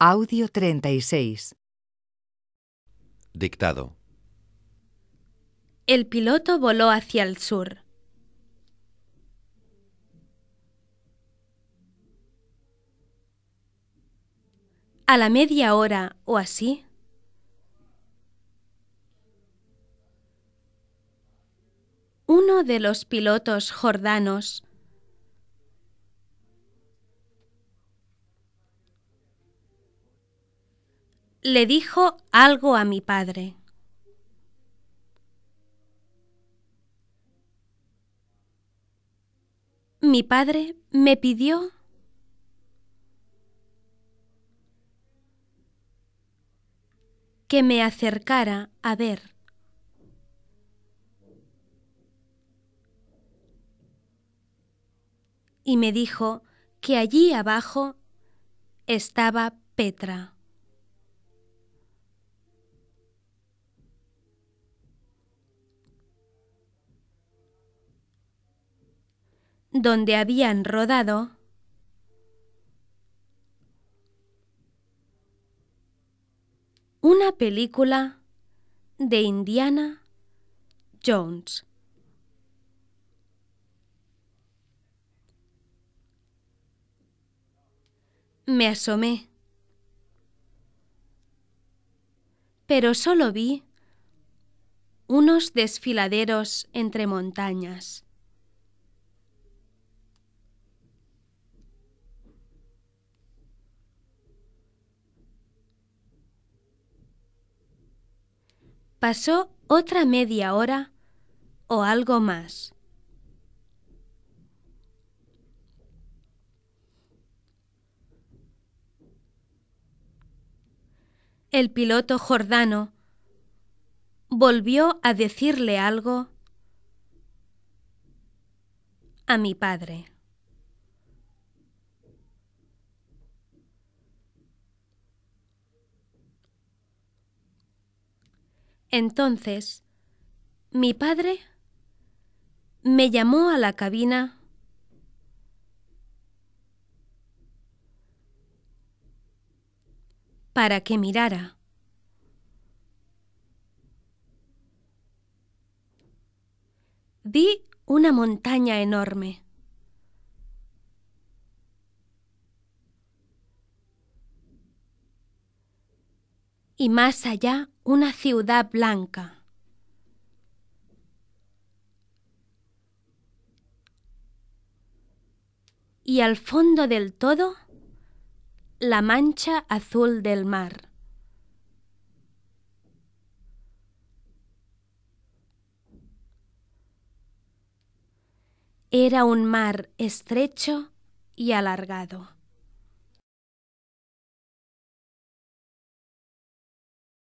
Audio 36. Dictado. El piloto voló hacia el sur. A la media hora o así, uno de los pilotos jordanos le dijo algo a mi padre. Mi padre me pidió que me acercara a ver. Y me dijo que allí abajo estaba Petra. Donde habían rodado una película de Indiana Jones. Me asomé, pero solo vi unos desfiladeros entre montañas. Pasó otra media hora o algo más. El piloto jordano volvió a decirle algo a mi padre. Entonces, mi padre me llamó a la cabina para que mirara. Vi una montaña enorme. Y más allá una ciudad blanca. Y al fondo del todo, la mancha azul del mar. Era un mar estrecho y alargado.